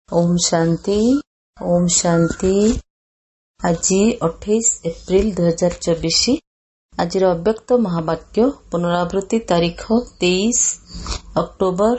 ओम शांति। ओम शांति। आज 28 एप्रिल 2024। आज अव्यक्त महावाक्य पुनरावृत्ति तारीख 23 अक्टोबर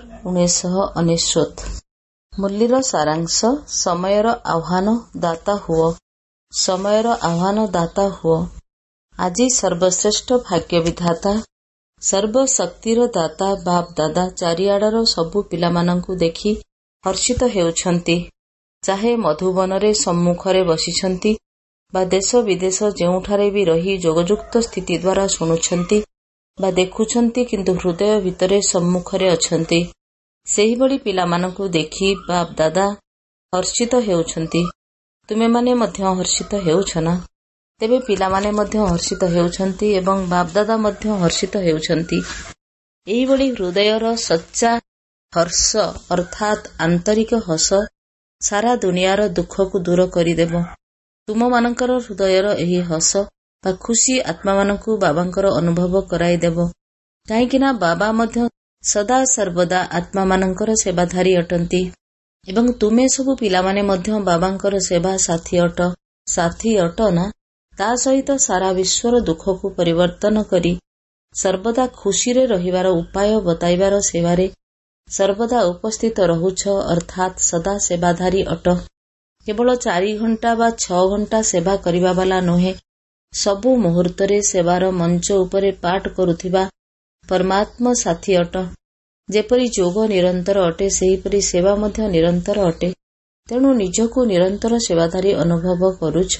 1999। मूल्यर सारांश। समयर आह्वान दाता हुओ। समयर आह्वान दाता हुओ। आज सर्वश्रेष्ठ भाग्य विधाता सर्वशक्तिर दाता बाप दादा चारिआडर सबु पिलामानंकु देखि हर्षित हेउछन्ति। चाहे मधुबनरे सम्मुखरे बसिछन्ति बा देश विदेश जेउठारे भी रही जोगयुक्त स्थिति द्वारा शुणुछन्ति बा देखुछन्ति किंतु हृदय भितरे सम्मुखरे अछन्ति। सेही बड़ी पिलामानंकु देखि बाप दादा हर्षित हेउछन्ति। तुमे माने मध्य हर्षित हेउछ ना? तेबे पिलामाने मध्य हर्षित हेउछन्ति एवं बाप दादा मध्य हर्षित हेउछन्ति। एही बड़ी हृदयर सच्चा हर्ष अर्थात आंतरिक हस सारा दुनियार दुख को दूर करिदेव। तुम मानकर हृदयर एही हस बा खुशी आत्मा मानकु बाबांकर अनुभव कराइदेव। काहेकिना बाबा मध्य सदा सर्वदा आत्मा मानकर सेवाधारी अटंती एवं तुमे सबु पिलामाने मध्य बाबांकर सेवा साथी अट ना? ता सहित सारा विश्वर दुख को परिवर्तन करी सर्वदा खुशी रे रहिबार उपाय बताइबार सेवारे सर्वदा उपस्थित रहुछ अर्थात सदा सेवाधारी अट। केवल 4 घंटा बा 6 घंटा सेवा करिबा वाला नोहे, सबु मुहूर्तरे सेवार मंच उपरे पाठ करुथिबा परमात्मा साथी अट। जेपरी जोग निरंतर अटे सेहीपरि सेवा मध्य निरंतर अटे। तेणु निजको निरंतर सेवाधारी अनुभव करुछ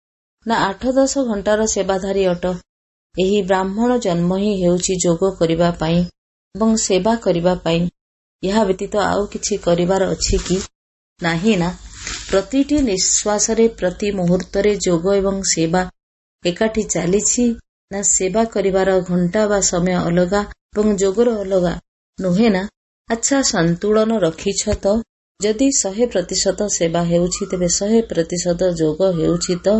ना 8-10 घंटार सेवाधारी अट। एही ब्राह्मण जन्म ही हेउछि जोग करिबा पई एवं सेवा करिबा पई। यह व्यतीत आउ किछि करिबार अछि कि नाही ना? प्रतिटी निश्वासरे प्रति मुहूर्तरे जोग एवं सेवा एकाठी चालिछि ना? सेवा करिबार घंटा बा समय अलगा एवं जोगर अलगा नुहे ना? अच्छा संतुलन रखिछ तो? जदि 100% सेवा हेउछि तेबे 100% जोग हेउछि तो?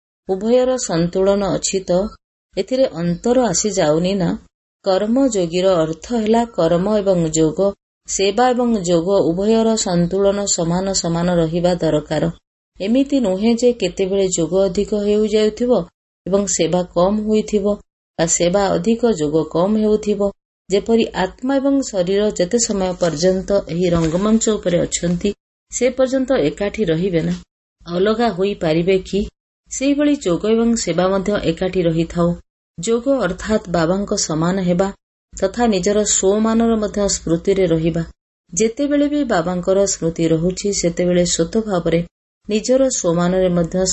उभयर संतुलन अछि तो? एथिरे अंतर आसी जाउनी ना? कर्म जोगीर अर्थ हैला कर्म एवं जोग, सेवा एवं जोग उभयर संतुलन समान समान रहिबा दरकार। एमिति नुहे जे केतेबेले जोग अधिक हेउ जाउथिबो एवं सेवा कम होइथिबो बा सेवा अधिक जोग कम हेउथिबो। जेपरि आत्मा एवं शरीर जेते समय पर्यंत एही रंगमंच उपरे अछंती से पर्यंत एकाठी रहिबे ना? अलगा होई पारिबे कि? सेही भली जोग एवं सेवा मध्य एकाठी रहिथाउ। जोग अर्थात बाबांक समान हेबा तथा निजर स्वमानर मध्य स्मृति रे रहिबा। जेतेबेले भी बाबांकर स्मृति रहुछि सेतेबेले स्वत भावरे निजर स्वमान रे मध्य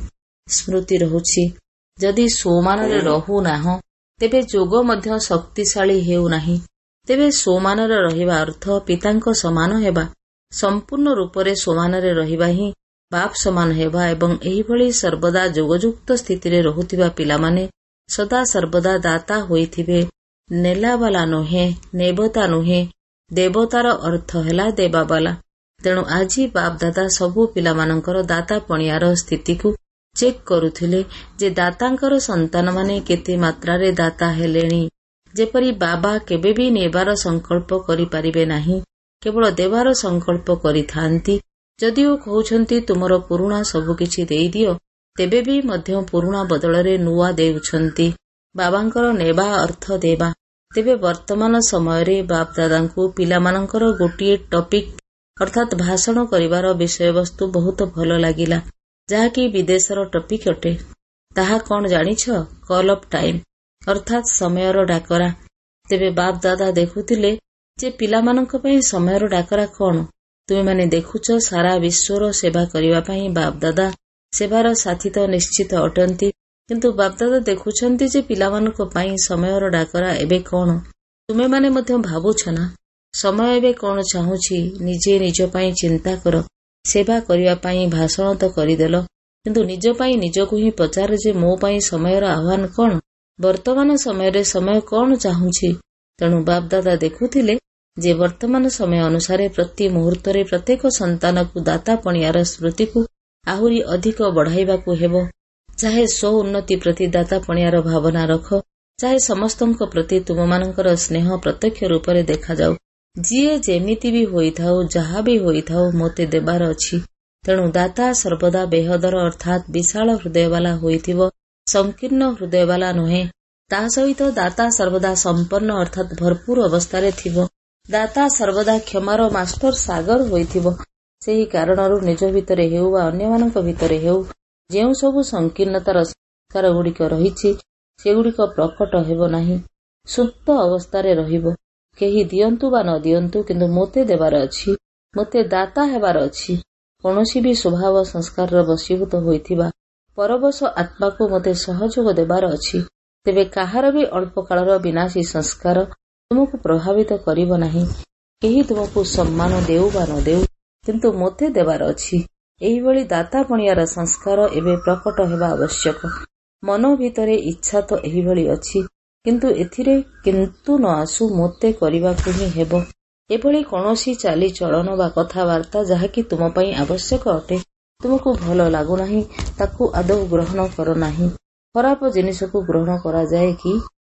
स्मृति रहुछि। जदि स्वमान रे रहु नाह तेबे जोग मध्य शक्तिशाली हेउ नाही। तेबे स्वमान रे रहिबा अर्थ पितांक समान हेबा। संपूर्ण रूपरे स्वमान रे रहिबा ही बाप समान हेबा एवं एही भली सर्वदा जोगयुक्त स्थिति रे रहुथिबा पिलामाने सदा सर्वदा दाता होइथिबे। नेला वाला नुहे, नेबता नुहे। देवतार अर्थ हैला देवा वाला। तेणु आजी बाप दादा सबु पिलामानंकर दाता पणियार स्थिति को चेक करुथिले जे दातांकर संतान माने केते मात्रारे दाता हेलेनी। जेपरि बाबा केबे भी नेबार संकल्प करि पारिबे नाही, केवल देवार संकल्प करिथांती। जदिओ कहउछंती तुमर पुरुणा सबु किछि देई दियो, तेबे भी मध्य पुरुणा बदलरे नुआ देउछंती। बाबांकर नेबा अर्थ देवा। तेबे वर्तमान समयरे बाप दादांकु पिलामानंकर गोटिए टॉपिक अर्थात भाषण करिवार विषय वस्तु बहुत भल लागिला, जाहाकि विदेशर टॉपिक अटे। ताहा कोन जानिछ? कॉल ऑफ टाइम अर्थात समयर डाकरा। तेबे बाप दादा देखुथिले जे पिलामानंक पई समयर डाकरा कोन? तुमे माने देखुछ सारा विश्वर सेवा करिवा पई बाप दादा सेवार साथी तो निश्चित अटंती, किंतु बापदादा देखुछंती जे पिलामानक पई समयर डाकरा एबे कोन? तुमे माने मध्य भाबुछ ना? समय एबे कोन चाहुछि? निजे निज पई चिंता कर। सेवा करिवा पई भाषण तो करिदेलो, किंतु निज पई निजको ही पचार जे मो पई समयर आह्वान कोन? वर्तमान समयरे समय कोन चाहुछि? तेणु बापदादा देखुथिले जे वर्तमान समय अनुसारे प्रति मुहूर्तरे प्रत्येक संतानकु दाता पणियार स्मृतिकु आहुरी अधिक बढ़ाइबाकु हेबो। चाहे स्व उन्नति प्रति दाता पणियार भावना रख, चाहे समस्तंक प्रति तुममानंकर स्नेह प्रत्यक्ष रूपरे देखा जाऊ। ଯିଏ ଯେମିତି ବି ହୋଇଥାଉ, ଯାହା ବି ହୋଇଥାଉ, ମୋତେ ଦେବାର ଅଛି। ତେଣୁ ଦାତା ସର୍ବଦା ବେହଦର ଅର୍ଥାତ୍ ବିଶାଳ ହୃଦୟବାଲା ହୋଇଥିବ, ସଂକୀର୍ଣ୍ଣ ହୃଦୟବାଲା ନୁହେଁ। ତା ସହିତ ଦାତା ସର୍ବଦା ସମ୍ପନ୍ନ ଅର୍ଥାତ୍ ଭରପୁର ଅବସ୍ଥାରେ ଥିବ। ଦାତା ସର୍ବଦା କ୍ଷମାର ମାଷ୍ଟର ସାଗର ହୋଇଥିବ। ସେହି କାରଣରୁ ନିଜ ଭିତରେ ହେଉ ବା ଅନ୍ୟମାନଙ୍କ ଭିତରେ ହେଉ, ଯେଉଁ ସବୁ ସଂକୀର୍ଣ୍ଣତାର ସଂସ୍କାରଗୁଡ଼ିକ ରହିଛି, ସେଗୁଡ଼ିକ ପ୍ରକଟ ହେବ ନାହିଁ, ସୁପ୍ତ ଅବସ୍ଥାରେ ରହିବ। କେହି ଦିଅନ୍ତୁ ବା ନ ଦିଅନ୍ତୁ, କିନ୍ତୁ ମୋତେ ଦେବାର ଅଛି, ମୋତେ ଦାତା ହେବାର ଅଛି। କୌଣସି ବି ସ୍ୱଭାବ ସଂସ୍କାରର ବଶୀଭୂତ ହୋଇଥିବା ପରବଶ ଆତ୍ମାକୁ ମୋତେ ସହଯୋଗ ଦେବାର ଅଛି। ତେବେ କାହାର ବି ଅଳ୍ପ କାଳର ବିନାଶୀ ସଂସ୍କାର ତୁମକୁ ପ୍ରଭାବିତ କରିବ ନାହିଁ। କେହି ତୁମକୁ ସମ୍ମାନ ଦେଉ ବା ନ ଦେଉ, କିନ୍ତୁ ମୋତେ ଦେବାର ଅଛି। ଏହିଭଳି ଦାତାପଣିଆର ସଂସ୍କାର ଏବେ ପ୍ରକଟ ହେବା ଆବଶ୍ୟକ। ମନ ଭିତରେ ଇଚ୍ଛା ତ ଏହିଭଳି ଅଛି, କିନ୍ତୁ ଏଥିରେ କିନ୍ତୁ ନ ଆସୁ ମୋତେ କରିବାକୁ ହିଁ ହେବ। ଏଭଳି କୌଣସି ଚାଲିଚଳନ ବା କଥାବାର୍ତ୍ତା ଯାହାକି ତୁମ ପାଇଁ ଆବଶ୍ୟକ ଅଟେ, ତୁମକୁ ଭଲ ଲାଗୁନାହିଁ, ତାକୁ ଆଦୌ ଗ୍ରହଣ କର ନାହିଁ। ଖରାପ ଜିନିଷକୁ ଗ୍ରହଣ କରାଯାଏ କି?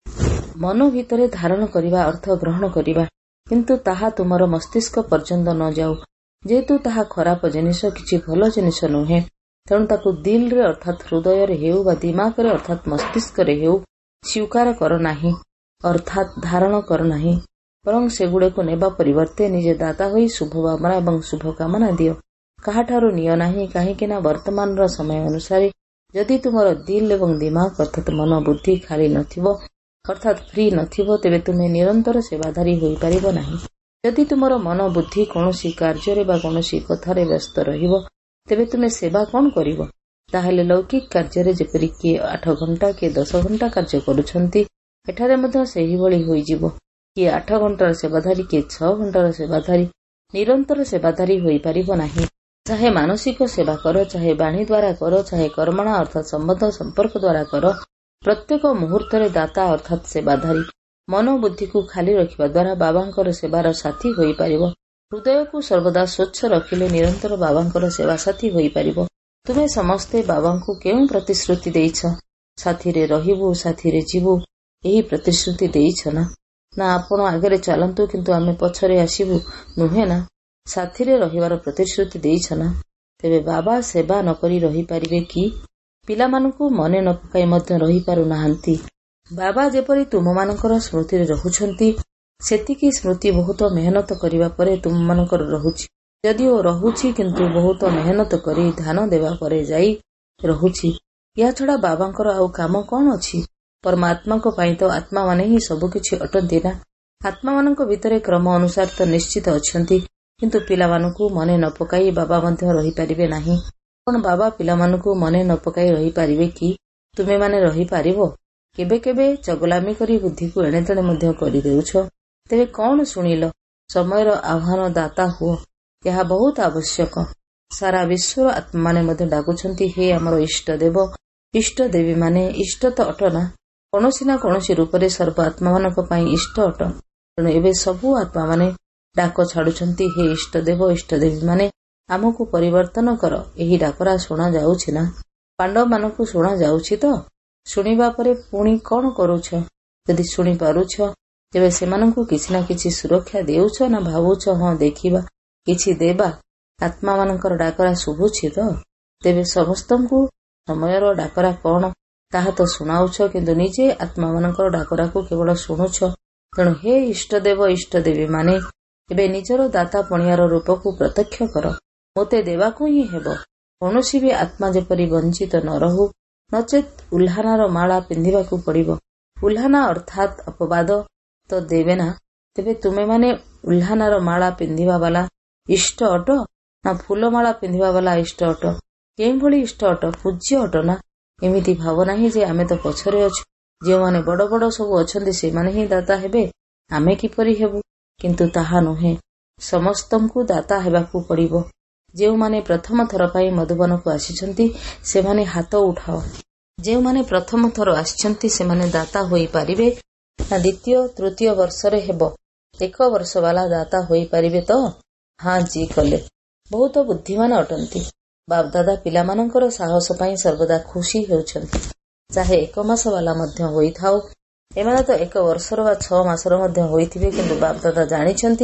ମନ ଭିତରେ ଧାରଣ କରିବା ଅର୍ଥ ଗ୍ରହଣ କରିବା, କିନ୍ତୁ ତାହା ତୁମର ମସ୍ତିଷ୍କ ପର୍ଯ୍ୟନ୍ତ ନ ଯାଉ। ଯେହେତୁ ତାହା ଖରାପ ଜିନିଷ, କିଛି ଭଲ ଜିନିଷ ନୁହେଁ, ତେଣୁ ତାକୁ ଦିଲରେ ଅର୍ଥାତ୍ ହୃଦୟରେ ହେଉ ବା ଦିମାଗରେ ଅର୍ଥାତ୍ ମସ୍ତିଷ୍କରେ ହେଉ ସ୍ୱୀକାର କର ନାହିଁ, ଅର୍ଥାତ୍ ଧାରଣ କର ନାହିଁ। ବରଂ ସେଗୁଡ଼ିକୁ ନେବା ପରିବର୍ତ୍ତେ ନିଜେ ଦାତା ହୋଇ ଶୁଭ ଭାବନା ଏବଂ ଶୁଭକାମନା ଦିଅ। କାହାଠାରୁ ନିଅ ନାହିଁ, କାହିଁକିନା ବର୍ତ୍ତମାନର ସମୟ ଅନୁସାରେ ଯଦି ତୁମର ଦିଲ୍ ଏବଂ ଦିମାଗ ଅର୍ଥାତ୍ ମନ ବୁଦ୍ଧି ଖାଲି ନଥିବ, ଅର୍ଥାତ୍ ଫ୍ରି ନଥିବ, ତେବେ ତୁମେ ନିରନ୍ତର ସେବାଧାରୀ ହୋଇପାରିବ ନାହିଁ। ଯଦି ତୁମର ମନ ବୁଦ୍ଧି କୌଣସି କାର୍ଯ୍ୟରେ ବା କୌଣସି କଥାରେ ବ୍ୟସ୍ତ ରହିବ, ତେବେ ତୁମେ ସେବା କ'ଣ କରିବ? ତାହେଲେ ଲୌକିକ କାର୍ଯ୍ୟରେ ଯେପରି କିଏ 8 ଘଣ୍ଟା, କିଏ 10 ଘଣ୍ଟା କାର୍ଯ୍ୟ କରୁଛନ୍ତି, ଏଠାରେ ମଧ୍ୟ ସେହିଭଳି ହୋଇଯିବ। କିଏ 8 ଘଣ୍ଟାର ସେବାଧାରୀ, କିଏ 6 ଘଣ୍ଟାର ସେବାଧାରୀ, ନିରନ୍ତର ସେବାଧାରୀ ହୋଇପାରିବ ନାହିଁ। ଚାହେ ମାନସିକ ସେବା କର, ଚାହେ ବାଣୀ ଦ୍ୱାରା କର, ଚାହେ କର୍ମଣା ଅର୍ଥାତ୍ ସମ୍ବନ୍ଧ ସମ୍ପର୍କ ଦ୍ୱାରା କର, ପ୍ରତ୍ୟେକ ମୁହୂର୍ତ୍ତରେ ଦାତା ଅର୍ଥାତ୍ ସେବାଧାରୀ। ମନ ବୁଦ୍ଧିକୁ ଖାଲି ରଖିବା ଦ୍ୱାରା ବାବାଙ୍କର ସେବାର ସାଥୀ ହୋଇପାରିବ। ହୃଦୟକୁ ସର୍ବଦା ସ୍ୱଚ୍ଛ ରଖିଲେ ନିରନ୍ତର ବାବାଙ୍କର ସେବା ସାଥୀ ହୋଇପାରିବ। ତୁମେ ସମସ୍ତେ ବାବାଙ୍କୁ କେଉଁ ପ୍ରତିଶ୍ରୁତି ଦେଇଛ? ସାଥିରେ ରହିବୁ, ସାଥିରେ ଯିବୁ, ଏହି ପ୍ରତିଶ୍ରୁତି ଦେଇଛ ନା? ନା ଆପଣ ଆଗରେ ଚାଲନ୍ତୁ କିନ୍ତୁ ଆମେ ପଛରେ ଆସିବୁ, ନୁହେଁ ନା? ସାଥିରେ ରହିବାର ପ୍ରତିଶ୍ରୁତି ଦେଇଛ ନା? ତେବେ ବାବା ସେବା ନ କରି ରହିପାରିବେ କି? ପିଲାମାନଙ୍କୁ ମନେ ନ ପକାଇ ମଧ୍ୟ ରହିପାରୁନାହାନ୍ତି। ବାବା ଯେପରି ତୁମମାନଙ୍କର ସ୍ମୃତିରେ ରହୁଛନ୍ତି, ସେତିକି ସ୍ମୃତି ବହୁତ ମେହନତ କରିବା ପରେ ତୁମମାନଙ୍କର ରହୁଛି। ଯଦିଓ ରହୁଛି, କିନ୍ତୁ ବହୁତ ମେହନତ କରି ଧ୍ୟାନ ଦେବା ପରେ ଯାଇ ରହୁଛି। ଏହାଛଡ଼ା ବାବାଙ୍କର ଆଉ କାମ କ'ଣ ଅଛି? ପରମାତ୍ମାଙ୍କ ପାଇଁ ତ ଆତ୍ମାମାନେ ହିଁ ସବୁକିଛି ଅଟନ୍ତି ନା। ଆତ୍ମାମାନଙ୍କ ଭିତରେ କ୍ରମ ଅନୁସାରେ ତ ନିଶ୍ଚିତ ଅଛନ୍ତି, କିନ୍ତୁ ପିଲାମାନଙ୍କୁ ମନେ ନ ପକାଇ ବାବା ମଧ୍ୟ ରହିପାରିବେ ନାହିଁ। କ'ଣ ବାବା ପିଲାମାନଙ୍କୁ ମନେ ନ ପକାଇ ରହିପାରିବେ କି? ତୁମେମାନେ ରହିପାରିବ? କେବେ କେବେ ଚଗଲାମି କରି ବୁଦ୍ଧିକୁ ଏଣେତେଣେ ମଧ୍ୟ କରିଦେଉଛ। ତେବେ କ'ଣ ଶୁଣିଲ? ସମୟର ଆହ୍ୱାନ ଦାତା ହୁଅ, ଏହା ବହୁତ ଆବଶ୍ୟକ। ସାରା ବିଶ୍ୱର ଆତ୍ମାମାନେ ମଧ୍ୟ ଡାକୁଛନ୍ତି, ହେ ଆମର ଇଷ୍ଟଦେବ, ଇଷ୍ଟଦେବୀମାନେ। ଇଷ୍ଟ ତ ଅଟ ନା? କୌଣସି ନା କୌଣସି ରୂପରେ ସର୍ବ ଆତ୍ମାମାନଙ୍କ ପାଇଁ ଇଷ୍ଟ ଅଟ। ତେଣୁ ଏବେ ସବୁ ଆତ୍ମାମାନେ ଡାକ ଛାଡୁଛନ୍ତି, ହେ ଇଷ୍ଟଦେବ, ଇଷ୍ଟଦେବୀମାନେ, ଆମକୁ ପରିବର୍ତ୍ତନ କର। ଏହି ଡାକରା ଶୁଣା ଯାଉଛି ନା? ପାଣ୍ଡବମାନଙ୍କୁ ଶୁଣା ଯାଉଛି ତ? ଶୁଣିବା ପରେ ପୁଣି କ'ଣ କରୁଛ? ଯଦି ଶୁଣିପାରୁଛ, ତେବେ ସେମାନଙ୍କୁ କିଛି ନା କିଛି ସୁରକ୍ଷା ଦେଉଛ ନା ଭାବୁଛ, ହଁ ଦେଖିବା, କିଛି ଦେବା? ଆତ୍ମାମାନଙ୍କର ଡାକରା ଶୁଭୁଛି ତ? ତେବେ ସମସ୍ତଙ୍କୁ ସମୟର ଡାକରା କ'ଣ ତାହା ତ ଶୁଣାଉଛ, କିନ୍ତୁ ନିଜେ ଆତ୍ମାମାନଙ୍କର ଡାକରାକୁ କେବଳ ଶୁଣୁଛ। ତେଣୁ ହେ ଇଷ୍ଟଦେବ, ଇଷ୍ଟଦେବୀମାନେ, ଏବେ ନିଜର ଦାତା ପଣିଆର ରୂପକୁ ପ୍ରତ୍ୟକ୍ଷ କର। ମୋତେ ଦେବାକୁ ହିଁ ହେବ। କୌଣସି ବି ଆତ୍ମା ଯେପରି ବଞ୍ଚିତ ନ ରହୁ, ନଚେତ୍ ଉଲ୍ହାନାର ମାଳା ପିନ୍ଧିବାକୁ ପଡ଼ିବ। ଉଲ୍ହାନା ଅର୍ଥାତ୍ ଅପବାଦ ତ ଦେବେ ନା? ତେବେ ତୁମେମାନେ ଉଲ୍ହାନାର ମାଳା ପିନ୍ଧିବା ବାଲା ଇଷ୍ଟ ଅଟ ନା ଫୁଲମାଳା ପିନ୍ଧିବା ବାଲା ଇଷ୍ଟ ଅଟ? କେଉଁଭଳି ଇଷ୍ଟ ଅଟ? ପୂଜ୍ୟ ଅଟ ନା? ଏମିତି ଭାବ ନାହିଁ ଯେ ଆମେ ତ ପଛରେ ଅଛୁ, ଯେଉଁମାନେ ବଡ଼ ବଡ଼ ସବୁ ଅଛନ୍ତି ସେମାନେ ହିଁ ଦାତା ହେବେ, ଆମେ କିପରି ହେବୁ? କିନ୍ତୁ ତାହା ନୁହେଁ, ସମସ୍ତଙ୍କୁ ଦାତା ହେବାକୁ ପଡ଼ିବ। ଯେଉଁମାନେ ପ୍ରଥମ ଥର ପାଇଁ ମଧୁବନକୁ ଆସିଛନ୍ତି ସେମାନେ ହାତ ଉଠାଅ। ଯେଉଁମାନେ ପ୍ରଥମ ଥର ଆସିଛନ୍ତି ସେମାନେ ଦାତା ହୋଇପାରିବେ ନା ଦ୍ୱିତୀୟ ତୃତୀୟ ବର୍ଷରେ ହେବ? 1 ବର୍ଷ ବାଲା ଦାତା ହୋଇପାରିବେ ତ? ହଁ ଜି କଲେ। ବହୁତ ବୁଦ୍ଧିମାନ ଅଟନ୍ତି। ବାପଦାଦା ପିଲାମାନଙ୍କର ସାହସ ପାଇଁ ସର୍ବଦା ଖୁସି ହେଉଛନ୍ତି। ଚାହେ 1 ମାସ ବାଲା ମଧ୍ୟ ହୋଇଥାଉ। ଏମାନେ ତ 1 ବର୍ଷର ବା 6 ମାସର ମଧ୍ୟ ହୋଇଥିବେ, କିନ୍ତୁ ବାପଦାଦା ଜାଣିଛନ୍ତି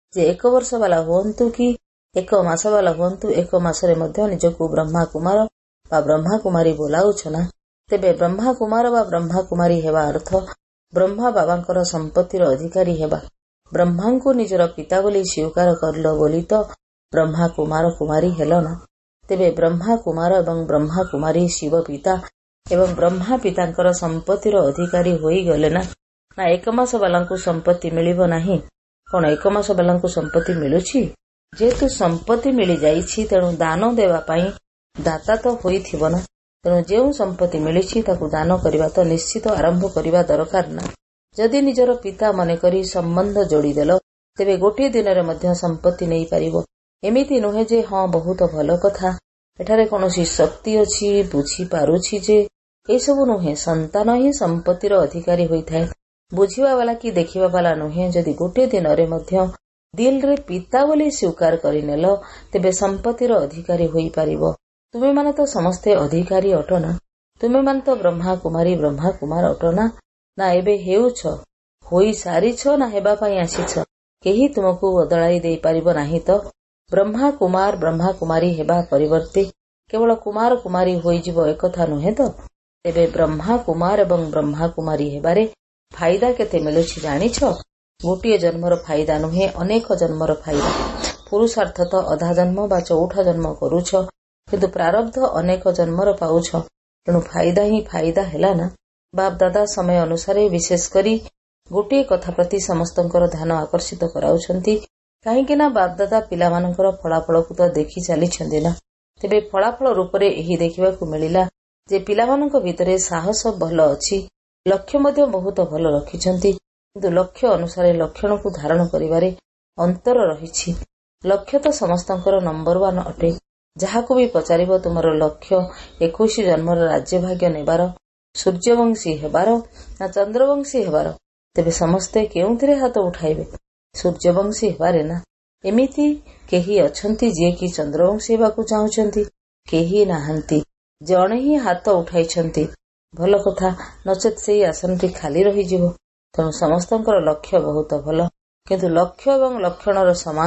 ଯେ 1 ବର୍ଷ ବାଲା ହୁଅନ୍ତୁ କି 1 ମାସ ବାଲା ହୁଅନ୍ତୁ, 1 ମାସରେ ମଧ୍ୟ ନିଜକୁ ବ୍ରହ୍ମା କୁମାର ବା ବ୍ରହ୍ମା କୁମାରୀ ବୋଲାଉଛ ନା, ତେବେ ବ୍ରହ୍ମା କୁମାର ବା ବ୍ରହ୍ମା କୁମାରୀ ହେବା ଅର୍ଥ ବ୍ରହ୍ମା ବାବାଙ୍କର ସମ୍ପତ୍ତିର ଅଧିକାରୀ ହେବା। ବ୍ରହ୍ମାଙ୍କୁ ନିଜର ପିତା ବୋଲି ସ୍ୱୀକାର କରିଲ ବୋଲି ତ ବ୍ରହ୍ମା କୁମାର କୁମାରୀ ହେଲ ନା। ତେବେ ବ୍ରହ୍ମା କୁମାର ଏବଂ ବ୍ରହ୍ମା କୁମାରୀ ଶିବ ପିତା ଏବଂ ବ୍ରହ୍ମା ପିତାଙ୍କର ସମ୍ପତ୍ତିର ଅଧିକାରୀ ହୋଇଗଲେ ନା। ନା 1 ମାସ ବାଲାଙ୍କୁ ସମ୍ପତ୍ତି ମିଳିବ ନାହିଁ? କଣ 1 ମାସ ବାଲାଙ୍କୁ ସମ୍ପତ୍ତି ମିଳୁଛି? ଯେହେତୁ ସମ୍ପତ୍ତି ମିଳିଯାଇଛି, ତେଣୁ ଦାନ ଦେବା ପାଇଁ ଦାତା ତ ହୋଇଥିବ ନା। ତେଣୁ ଯେଉଁ ସମ୍ପତ୍ତି ମିଳିଛି ତାକୁ ଦାନ କରିବା ତ ନିଶ୍ଚିତ ଆରମ୍ଭ କରିବା ଦରକାର ନା। ଯଦି ନିଜର ପିତା ମନେକରି ସମ୍ବନ୍ଧ ଯୋଡ଼ିଦେଲ, ତେବେ ଗୋଟିଏ ଦିନରେ ମଧ୍ୟ ସମ୍ପତ୍ତି ନେଇପାରିବ। ଏମିତି ନୁହେଁ ଯେ ହଁ ବହୁତ ଭଲ କଥା, ଏଠାରେ କୌଣସି ଶକ୍ତି ଅଛି, ବୁଝିପାରୁଛି ଯେ ଏସବୁ ନୁହେଁ। ସନ୍ତାନ ହିଁ ସମ୍ପତ୍ତିର ଅଧିକାରୀ ହୋଇଥାଏ। ବୁଝିବା ବାଲା କି ଦେଖିବା ବାଲା ନୁହେଁ। ଯଦି ଗୋଟିଏ ଦିନରେ ମଧ୍ୟ ଦିଲରେ ପିତା ବୋଲି ସ୍ୱୀକାର କରିନେଲ, ତେବେ ସମ୍ପତ୍ତିର ଅଧିକାରୀ ହୋଇପାରିବ। ତୁମେମାନେ ତ ସମସ୍ତେ ଅଧିକାରୀ ଅଟନା। ତୁମେମାନେ ତ ବ୍ରହ୍ମା କୁମାରୀ ବ୍ରହ୍ମା କୁମାର ଅଟନା। ନା ଏବେ ହେଉଛ, ହୋଇସାରିଛ, ନା ହେବା ପାଇଁ ଆସିଛ? କେହି ତୁମକୁ ବଦଳାଇ ଦେଇପାରିବ ନାହିଁ ତ। ବ୍ରହ୍ମା କୁମାର ବ୍ରହ୍ମା କୁମାରୀ ହେବା ପରିବର୍ତ୍ତେ କେବଳ କୁମାର କୁମାରୀ ହୋଇଯିବ, ଏକଥା ନୁହେଁ ତ। ତେବେ ବ୍ରହ୍ମା କୁମାର ଏବଂ ବ୍ରହ୍ମା କୁମାରୀ ହେବାରେ ଫାଇଦା କେତେ ମିଳୁଛି ଜାଣିଛ? ଗୋଟିଏ ଜନ୍ମର ଫାଇଦା ନୁହେଁ, ଅନେକ ଜନ୍ମର ଫାଇଦା। ପୁରୁଷାର୍ଥ ତ ଅଧା ଜନ୍ମ ବା 4ଠା ଜନ୍ମ କରୁଛ, କିନ୍ତୁ ପ୍ରାରବ୍ଧ ଅନେକ ଜନ୍ମର ପାଉଛ। ତେଣୁ ଫାଇଦା ହିଁ ଫାଇଦା ହେଲା ନା। ବାପ ଦାଦା ସମୟ ଅନୁସାରେ ବିଶେଷ କରି ଗୋଟିଏ କଥା ପ୍ରତି ସମସ୍ତଙ୍କର ଧ୍ୟାନ ଆକର୍ଷିତ କରାଉଛନ୍ତି। କାହିଁକି ନା ବାପଦାଦା ପିଲାମାନଙ୍କର ଫଳାଫଳକୁ ତ ଦେଖି ଚାଲିଛନ୍ତି ନା। ତେବେ ଫଳାଫଳ ରୂପରେ ଏହି ଦେଖିବାକୁ ମିଳିଲା ଯେ ପିଲାମାନଙ୍କ ଭିତରେ ସାହସ ଭଲ ଅଛି, ଲକ୍ଷ୍ୟ ମଧ୍ୟ ବହୁତ ଭଲ ରଖିଛନ୍ତି, କିନ୍ତୁ ଲକ୍ଷ୍ୟ ଅନୁସାରେ ଲକ୍ଷଣକୁ ଧାରଣ କରିବାରେ ଅନ୍ତର ରହିଛି। ଲକ୍ଷ୍ୟ ତ ସମସ୍ତଙ୍କର ନମ୍ବର 1 ଅଟେ। ଯାହାକୁ ବି ପଚାରିବ ତୁମର ଲକ୍ଷ୍ୟ 21 ଜନ୍ମର ରାଜ୍ୟଭାଗ୍ୟ ନେବାର, ସୂର୍ଯ୍ୟବଂଶୀ ହେବାର ନା ଚନ୍ଦ୍ରବଂଶୀ ହେବାର, ତେବେ ସମସ୍ତେ କେଉଁଥିରେ ହାତ ଉଠାଇବେ? ସୂର୍ଯ୍ୟବଂଶୀ ହେବାରେ ନା। ଏମିତି କେହି ଅଛନ୍ତି ଯିଏକି ଚନ୍ଦ୍ରବଂଶୀ ହେବାକୁ ଚାହୁଁଛନ୍ତି? କେହି ନାହାନ୍ତି। ଜଣେ ହିଁ ହାତ ଉଠାଇଛନ୍ତି। ଭଲ କଥା, ନଚେତ୍ ସେହି ଆସନଟି ଖାଲି ରହିଯିବ। ତେଣୁ ସମସ୍ତଙ୍କର ଲକ୍ଷ୍ୟ ବହୁତ ଭଲ, କିନ୍ତୁ ଲକ୍ଷ୍ୟ ଏବଂ ଲକ୍ଷଣର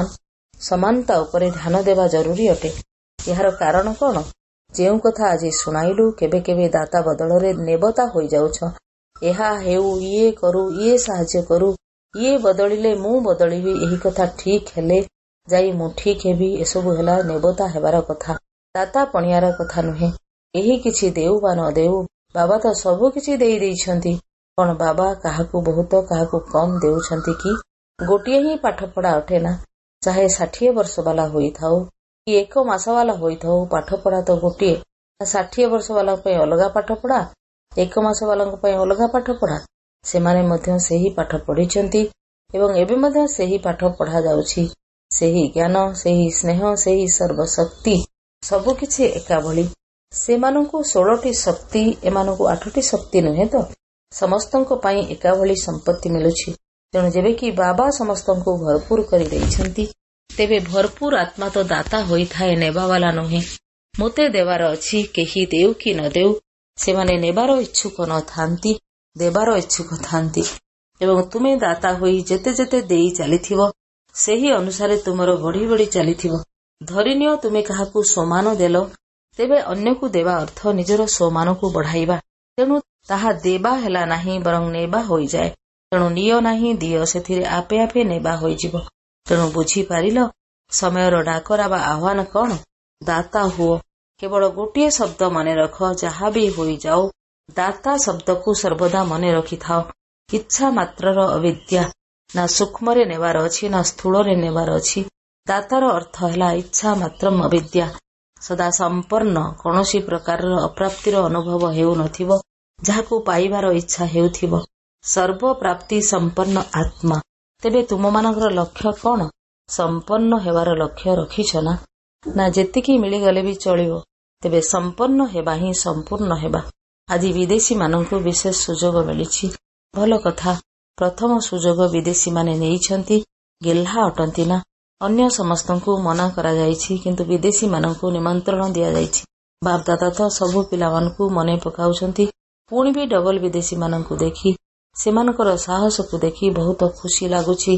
ସମାନତା ଉପରେ ଧ୍ୟାନ ଦେବା ଜରୁରୀ ଅଟେ। ଏହାର କାରଣ କ'ଣ? ଯେଉଁ କଥା ଆଜି ଶୁଣାଇଲୁ, କେବେ କେବେ ଦାତା ବଦଳରେ ନେବତା ହୋଇଯାଉଛ। ଏହା ହେଉ, ଇଏ କରୁ, ଇଏ ସାହାଯ୍ୟ କରୁ, ଇଏ ବଦଳିଲେ ମୁଁ ବଦଳିବି, ଏହି କଥା ଠିକ୍ ହେଲେ ଯାଇ ମୁଁ ଠିକ୍ ହେବି, ଏସବୁ ହେଲା ନେବତା ହେବାର କଥା, ଦାତା ପଣିଆର କଥା ନୁହେଁ। ଏହି କିଛି ଦେଉ ବା ନ ଦେଉ, ବାବା ତ ସବୁ କିଛି ଦେଇ ଦେଇଛନ୍ତି। କ'ଣ ବାବା କାହାକୁ ବହୁତ କାହାକୁ କମ୍ ଦେଉଛନ୍ତି କି? ଗୋଟିଏ ହିଁ ପାଠପଢ଼ା ଅଟେ ନା। ଚାହେ 60 ବର୍ଷ ବାଲା ହୋଇଥାଉ କି 1 ମାସ ବାଲା ହୋଇଥାଉ, ପାଠପଢ଼ା ତ ଗୋଟିଏ। 60 ବର୍ଷ ବାଲାଙ୍କ ପାଇଁ ଅଲଗା ପାଠପଢ଼ା, 1 ମାସ ବାଲାଙ୍କ ପାଇଁ ଅଲଗା ପାଠପଢ଼ା। ସେମାନେ ମଧ୍ୟ ସେହି ପାଠ ପଢ଼ିଛନ୍ତି ଏବଂ ଏବେ ମଧ୍ୟ ସେହି ପାଠ ପଢ଼ାଯାଉଛି। ସେହି ଜ୍ଞାନ, ସେହି ସ୍ନେହ, ସେହି ସର୍ବଶକ୍ତି, ସବୁକିଛି ଏକାଭଳି। ସେମାନଙ୍କୁ 16ଟି ଶକ୍ତି, ଏମାନଙ୍କୁ 8ଟି ଶକ୍ତି ନୁହେଁ ତ। ସମସ୍ତଙ୍କ ପାଇଁ ଏକାଭଳି ସମ୍ପତ୍ତି ମିଳୁଛି। ତେଣୁ ଯେବେକି ବାବା ସମସ୍ତଙ୍କୁ ଭରପୁର କରି ଦେଇଛନ୍ତି, ତେବେ ଭରପୁର ଆତ୍ମା ତ ଦାତା ହୋଇଥାଏ, ନେବାବାଲା ନୁହେଁ। ମୋତେ ଦେବାର ଅଛି, କେହି ଦେଉ କି ନ ଦେଉ, ସେମାନେ ନେବାର ଇଚ୍ଛୁକ ନଥାନ୍ତି, ଦେବାର ଇଚ୍ଛୁକ ଥାନ୍ତି। ଏବଂ ତୁମେ ଦାତା ହୋଇ ଯେତେ ଯେତେ ଦେଇ ଚାଲିଥିବ, ସେହି ଅନୁସାରେ ତୁମର ବଢ଼ି ବଢ଼ି ଚାଲିଥିବ। ଧରିନିଅ ତୁମେ କାହାକୁ ସମାନ ଦେଲ, ତେବେ ଅନ୍ୟକୁ ଦେବା ଅର୍ଥ ନିଜର ସମାନକୁ ବଢ଼ାଇବା। ତେଣୁ ତାହା ଦେବା ହେଲା ନାହିଁ, ବରଂ ନେବା ହୋଇଯାଏ। ତେଣୁ ନିଅ ନାହିଁ, ଦିଅ, ସେଥିରେ ଆପେ ଆପେ ନେବା ହୋଇଯିବ। ତେଣୁ ବୁଝିପାରିଲ ସମୟର ଡାକରା ବା ଆହ୍ୱାନ କ'ଣ? ଦାତା ହୁଅ। କେବଳ ଗୋଟିଏ ଶବ୍ଦ ମନେ ରଖ, ଯାହା ବି ହୋଇଯାଉ, ଦାତା ଶବ୍ଦକୁ ସର୍ବଦା ମନେ ରଖିଥାଅ। ଇଚ୍ଛା ମାତ୍ରର ଅବିଦ୍ୟା। ନା ସୂକ୍ଷ୍ମରେ ନେବାର ଅଛି, ନା ସ୍ଥୂଳରେ ନେବାର ଅଛି। ଦାତାର ଅର୍ଥ ହେଲା ଇଚ୍ଛା ମାତ୍ରମ୍ ଅବିଦ୍ୟା। ସଦା ସମ୍ପନ୍ନ, କୌଣସି ପ୍ରକାରର ଅପ୍ରାପ୍ତିର ଅନୁଭବ ହେଉନଥିବ, ଯାହାକୁ ପାଇବାର ଇଚ୍ଛା ହେଉଥିବ। ସର୍ବପ୍ରାପ୍ତି ସମ୍ପନ୍ନ ଆତ୍ମା। ତେବେ ତୁମମାନଙ୍କର ଲକ୍ଷ୍ୟ କ'ଣ? ସମ୍ପନ୍ନ ହେବାର ଲକ୍ଷ୍ୟ ରଖିଛ ନା? ନା ଯେତିକି ମିଳିଗଲେ ବି ଚଳିବ? ତେବେ ସମ୍ପନ୍ନ ହେବା ହିଁ ସମ୍ପୂର୍ଣ୍ଣ ହେବା। ଆଜି ବିଦେଶୀମାନଙ୍କୁ ବିଶେଷ ସୁଯୋଗ ମିଳିଛି। ଭଲ କଥା। ପ୍ରଥମ ସୁଯୋଗ ବିଦେଶୀମାନେ ନେଇଛନ୍ତି। ଗେହ୍ଲା ଅଟନ୍ତି ନା। ଅନ୍ୟ ସମସ୍ତଙ୍କୁ ମନା କରାଯାଇଛି, କିନ୍ତୁ ବିଦେଶୀମାନଙ୍କୁ ନିମନ୍ତ୍ରଣ ଦିଆଯାଇଛି। ବାପଦାଦା ତ ସବୁ ପିଲାମାନଙ୍କୁ ମନେ ପକାଉଛନ୍ତି। ପୁଣି ବି ଡବଲ ବିଦେଶୀମାନଙ୍କୁ ଦେଖି, ସେମାନଙ୍କର ସାହସକୁ ଦେଖି ବହୁତ ଖୁସି ଲାଗୁଛି।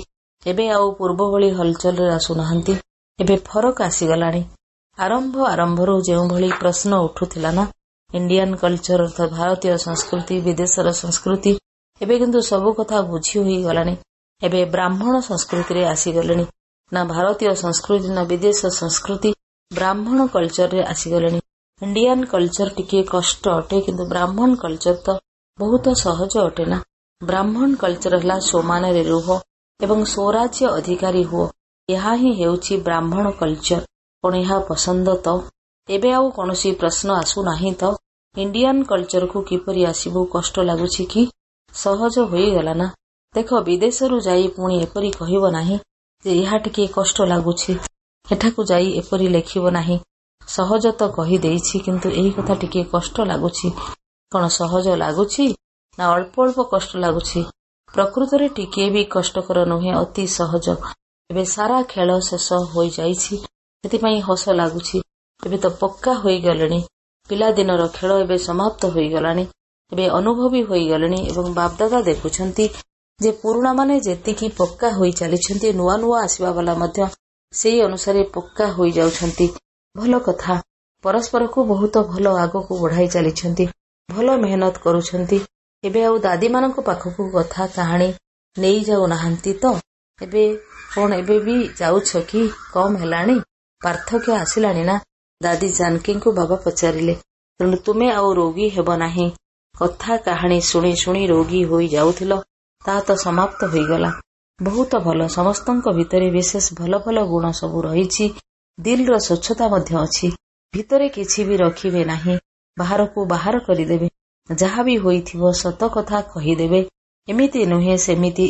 ଏବେ ଆଉ ପୂର୍ବ ଭଳି ହଲଚଲରେ ଆସୁନାହାନ୍ତି। ଏବେ ଫରକ ଆସିଗଲାଣି। ଆରମ୍ଭରୁ ଯେଉଁଭଳି ପ୍ରଶ୍ନ ଉଠୁଥିଲା ନା, ଇଣ୍ଡିଆନ କଲଚର ଅର୍ଥାତ୍ ଭାରତୀୟ ସଂସ୍କୃତି, ବିଦେଶର ସଂସ୍କୃତି, ଏବେ କିନ୍ତୁ ସବୁ କଥା ବୁଝି ହୋଇଗଲାଣି। ଏବେ ବ୍ରାହ୍ମଣ ସଂସ୍କୃତିରେ ଆସିଗଲେଣି। ନା ଭାରତୀୟ ସଂସ୍କୃତି ନା ବିଦେଶ ସଂସ୍କୃତି, ବ୍ରାହ୍ମଣ କଲଚରରେ ଆସିଗଲେଣି। ଇଣ୍ଡିଆନ କଲଚର ଟିକିଏ କଷ୍ଟ ଅଟେ, କିନ୍ତୁ ବ୍ରାହ୍ମଣ କଲଚର ତ ବହୁତ ସହଜ ଅଟେ ନା। ବ୍ରାହ୍ମଣ କଲଚର ହେଲା ସୋମାନରେ ରୁହ ଏବଂ ସ୍ୱରାଜ୍ୟ ଅଧିକାରୀ ହୁଅ। ଏହା ହିଁ ହେଉଛି ବ୍ରାହ୍ମଣ କଲଚର। କଣ ଏହା ପସନ୍ଦ ତ? ଏବେ ଆଉ କୌଣସି ପ୍ରଶ୍ନ ଆସୁନାହିଁ ତ? ଇଣ୍ଡିଆନ କଲଚରକୁ କିପରି ଆସିବୁ କଷ୍ଟ ଲାଗୁଛି କି? ସହଜ ହୋଇଗଲା ନା। ଦେଖ, ବିଦେଶରୁ ଯାଇ ପୁଣି ଏପରି କହିବ ନାହିଁ ଯେ ଏହା ଟିକିଏ କଷ୍ଟ ଲାଗୁଛି, ଏଠାକୁ ଯାଇ ଏପରି ଲେଖିବ ନାହିଁ। ସହଜ ତ କହିଦେଇଛି, କିନ୍ତୁ ଏହି କଥା ଟିକିଏ କଷ୍ଟ ଲାଗୁଛି। କଣ ସହଜ ଲାଗୁଛି ନା ଅଳ୍ପ ଅଳ୍ପ କଷ୍ଟ ଲାଗୁଛି? ପ୍ରକୃତରେ ଟିକିଏ ବି କଷ୍ଟକର ନୁହେଁ, ଅତି ସହଜ। ଏବେ ସାରା ଖେଳ ଶେଷ ହୋଇଯାଇଛି, ସେଥିପାଇଁ ହସ ଲାଗୁଛି। ଏବେ ତ ପକ୍କା ହୋଇଗଲେଣି। ପିଲାଦିନର ଖେଳ ଏବେ ସମାପ୍ତ ହୋଇଗଲାଣି। ଏବେ ଅନୁଭବୀ ହୋଇଗଲେଣି ଏବଂ ବାପଦାଦା ଦେଖୁଛନ୍ତି ଯେ ପୁରୁଣାମାନେ ଯେତିକି ପକ୍କା ହୋଇ ଚାଲିଛନ୍ତି, ନୂଆ ନୂଆ ଆସିବା ବାଲା ମଧ୍ୟ ସେହି ଅନୁସାରେ ପକ୍କା ହୋଇଯାଉଛନ୍ତି। ଭଲ କଥା। ପରସ୍ପରକୁ ବହୁତ ଭଲ ଆଗକୁ ବଢ଼ାଇ ଚାଲିଛନ୍ତି, ଭଲ ମେହନତ କରୁଛନ୍ତି। ଏବେ ଆଉ ଦାଦୀମାନଙ୍କ ପାଖକୁ କଥା କାହାଣୀ ନେଇଯାଉନାହାନ୍ତି ତ? ଏବେ କଣ ଏବେ ବି ଯାଉଛ କି? କମ ହେଲାଣି? ପାର୍ଥକ୍ୟ ଆସିଲାଣି ନା? ଦାଦୀ ଜାନକୀଙ୍କୁ ବାବା ପଚାରିଲେ। ତେଣୁ ତୁମେ ଆଉ ରୋଗୀ ହେବ ନାହିଁ। କଥା କାହାଣୀ ଶୁଣି ଶୁଣି ରୋଗୀ ହୋଇ ଯାଉଥିଲ, ତାହା ତ ସମାପ୍ତ ହୋଇଗଲା। ବହୁତ ଭଲ। ସମସ୍ତଙ୍କ ଭିତରେ ବିଶେଷ ଭଲ ଭଲ ଗୁଣ ସବୁ ରହିଛି। ଦିଲର ସ୍ୱଚ୍ଛତା ମଧ୍ୟ ଅଛି। ଭିତରେ କିଛି ବି ରଖିବେ ନାହିଁ, ବାହାରକୁ ବାହାର କରିଦେବେ। ଯାହା ବି ହୋଇଥିବ ସତ କଥା କହିଦେବେ। ଏମିତି ନୁହେଁ ସେମିତି,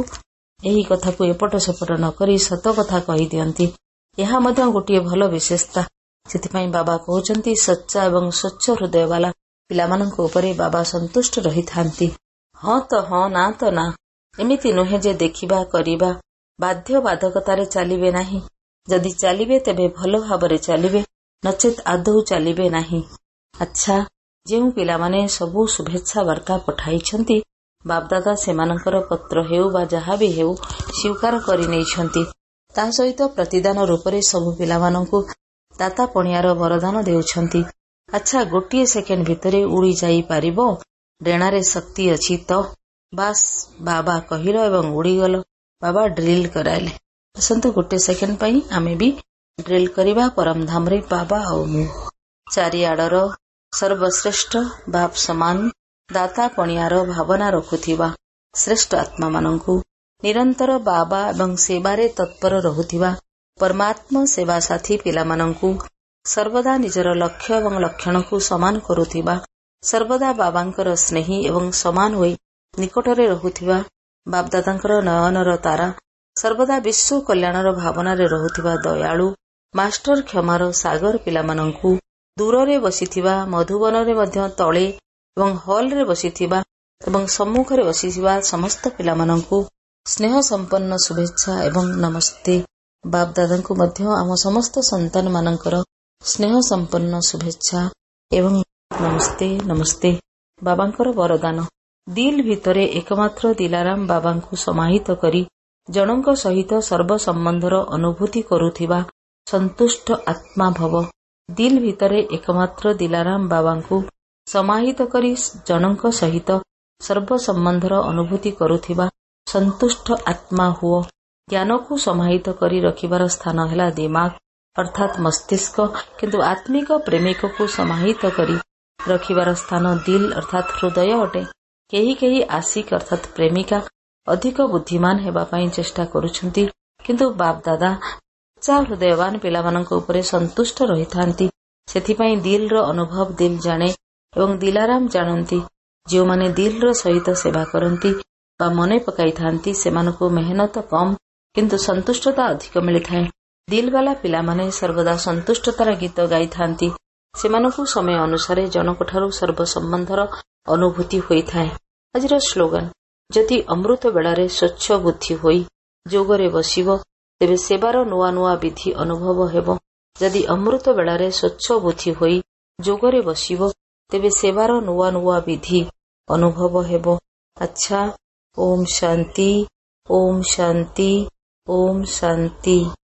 ଏହି କଥାକୁ ଏପଟ ସେପଟ ନ କରି ସତ କଥା କହିଦିଅନ୍ତି। ଏହା ମଧ୍ୟ ଗୋଟିଏ ଭଲ ବିଶେଷତା। ସେଥିପାଇଁ ବାବା କହୁଛନ୍ତି, ସଚ୍ଚା ଏବଂ ସ୍ୱଚ୍ଛ ହୃଦୟବାଲା ପିଲାମାନଙ୍କ ଉପରେ ବାବା ସନ୍ତୁଷ୍ଟ ରହିଥାନ୍ତି। ହଁ ତ ହଁ, ନା ତ ନା। ଏମିତି ନୁହେଁ ଯେ ଦେଖିବା କରିବା ବାଧ୍ୟବାଧକତାରେ ଚାଲିବେ ନାହିଁ। ଯଦି ଚାଲିବେ ତେବେ ଭଲ ଭାବରେ ଚାଲିବେ, ନଚେତ୍ ଆଦୌ ଚାଲିବେ ନାହିଁ। ଆଚ୍ଛା, ଯେଉଁ ପିଲାମାନେ ସବୁ ଶୁଭେଚ୍ଛା ବାର୍ତ୍ତା ପଠାଇଛନ୍ତି, ବାପଦାଦା ସେମାନଙ୍କର ପତ୍ର ହେଉ ବା ଯାହା ବି ହେଉ ସ୍ୱୀକାର କରିନେଇଛନ୍ତି। ତା ସହିତ ପ୍ରତିଦାନ ରୂପରେ ସବୁ ପିଲାମାନଙ୍କୁ ଦାତା ପଣିଆର ବରଦାନ ଦେଉଛନ୍ତି। ଆଚ୍ଛା, ଗୋଟିଏ ସେକେଣ୍ଡ ଭିତରେ ଉଡ଼ି ଯାଇପାରିବ? ଡେଣାରେ ଶକ୍ତି ଅଛି ତ? ବାସ୍, ବାବା କହିଲ ଏବଂ ଉଡ଼ିଗଲ। ବାବା ଡ୍ରିଲ୍ କରାଇଲେ। ଆସନ୍ତୁ ଗୋଟେ ସେକେଣ୍ଡ ପାଇଁ ଆମେ ବି ଡ୍ରିଲ୍ କରିବା ପରମଧାମରେ, ବାବା ଆଉ ମୁଁ। ଚାରିଆଡ଼ର ସର୍ବଶ୍ରେଷ୍ଠ ବାପ ସମାନ ଦାତା ପଣିଆର ଭାବନା ରଖୁଥିବା ଶ୍ରେଷ୍ଠ ଆତ୍ମାମାନଙ୍କୁ, ନିରନ୍ତର ବାବା ଏବଂ ସେବାରେ ତତ୍ପର ରହୁଥିବା ପରମାତ୍ମ ସେବା ସାଥୀ ପିଲାମାନଙ୍କୁ, ସର୍ବଦା ନିଜର ଲକ୍ଷ୍ୟ ଏବଂ ଲକ୍ଷଣକୁ ସମାନ କରୁଥିବା, ସର୍ବଦା ବାବାଙ୍କର ସ୍ନେହୀ ଏବଂ ସମାନ ହୋଇ ନିକଟରେ ରହୁଥିବା, ବାପଦାଦାଙ୍କର ନୟନର ତାରା, ସର୍ବଦା ବିଶ୍ୱ କଲ୍ୟାଣର ଭାବନାରେ ରହୁଥିବା ଦୟାଳୁ ମାଷ୍ଟର କ୍ଷମାର ସାଗର ପିଲାମାନଙ୍କୁ, ଦୂରରେ ବସିଥିବା, ମଧୁବନରେ ମଧ୍ୟ ତଳେ ଏବଂ ହଲରେ ବସିଥିବା ଏବଂ ସମ୍ମୁଖରେ ବସିଥିବା ସମସ୍ତ ପିଲାମାନଙ୍କୁ ସ୍ନେହ ସମ୍ପନ୍ନ ଶୁଭେଚ୍ଛା ଏବଂ ନମସ୍ତେ। ବାପଦାଦାଙ୍କୁ ମଧ୍ୟ ଆମ ସମସ୍ତ ସନ୍ତାନମାନଙ୍କର ସ୍ନେହ ସମ୍ପନ୍ନ ଶୁଭେଚ୍ଛା ଏବଂ ନମସ୍ତେ। ନମସ୍ତେ। ବାବାଙ୍କର ବରଦାନ। ଦିଲ୍ ଭିତରେ ଏକମାତ୍ର ଦିଲାରାମ ବାବାଙ୍କୁ ସମାହିତ କରି ଜଣଙ୍କ ସହିତ ସର୍ବ ସମ୍ବନ୍ଧର ଅନୁଭୂତି କରୁଥିବା ସନ୍ତୁଷ୍ଟ ଆତ୍ମା ଭବ। ଦିଲ୍ ଭିତରେ ଏକମାତ୍ର ଦିଲାରାମ ବାବାଙ୍କୁ ସମାହିତ କରି ଜଣଙ୍କ ସହିତ ସର୍ବ ସମ୍ବନ୍ଧର ଅନୁଭୂତି କରୁଥିବା ସନ୍ତୁଷ୍ଟ ଆତ୍ମା ହୁଅ। ଜ୍ଞାନକୁ ସମାହିତ କରି ରଖିବାର ସ୍ଥାନ ହେଲା ଦିମାଗ ଅର୍ଥାତ୍ ମସ୍ତିଷ୍କ, କିନ୍ତୁ ଆତ୍ମିକ ପ୍ରେମିକକୁ ସମାହିତ କରି ରଖିବାର ସ୍ଥାନ ଦିଲ୍ ଅର୍ଥାତ୍ ହୃଦୟ ଅଟେ। କେହି କେହି ଆଶିକ ଅର୍ଥାତ୍ ପ୍ରେମିକା ଅଧିକ ବୁଦ୍ଧିମାନ ହେବା ପାଇଁ ଚେଷ୍ଟା କରୁଛନ୍ତି, କିନ୍ତୁ ବାପଦାଦା ସଚ୍ଚା ହୃଦୟବାନ ପିଲାମାନଙ୍କ ଉପରେ ସନ୍ତୁଷ୍ଟ ରହିଥାନ୍ତି। ସେଥିପାଇଁ ଦିଲ୍ର ଅନୁଭବ ଦିଲ୍ ଜାଣେ ଏବଂ ଦିଲାରାମ ଜାଣନ୍ତି। ଯେଉଁମାନେ ଦିଲ୍ର ସହିତ ସେବା କରନ୍ତି ବା ମନେ ପକାଇଥାନ୍ତି, ସେମାନଙ୍କୁ ମେହନତ କମ୍ କିନ୍ତୁ ସନ୍ତୁଷ୍ଟତା ଅଧିକ ମିଳିଥାଏ। ଦିଲବାଲା ପିଲାମାନେ ସର୍ବଦା ସନ୍ତୁଷ୍ଟତାର ଗୀତ ଗାଇଥାନ୍ତି। ସେମାନଙ୍କୁ ସମୟ ଅନୁସାରେ ଜଣକଠାରୁ ସର୍ବ ସମ୍ବନ୍ଧର ଅନୁଭୂତି ହୋଇଥାଏ। ଆଜିର ସ୍ଲୋଗାନ, ଯଦି ଅମୃତ ବେଳାରେ ସ୍ୱଚ୍ଛ ବୁଦ୍ଧି ହୋଇ ଯୋଗରେ ବସିବ, ତେବେ ସେବାର ନୂଆ ନୂଆ ବିଧି ଅନୁଭବ ହେବ। ଯଦି ଅମୃତ ବେଳାରେ ସ୍ୱଚ୍ଛ ବୁଦ୍ଧି ହୋଇ ଯୋଗରେ ବସିବ, ତେବେ ସେବାର ନୂଆ ନୂଆ ବିଧି ଅନୁଭବ ହେବ। ଆଚ୍ଛା, ଓମ୍ ଶାନ୍ତି, ଓମ୍ ଶାନ୍ତି। ଓମ୍ ଶାନ୍ତି।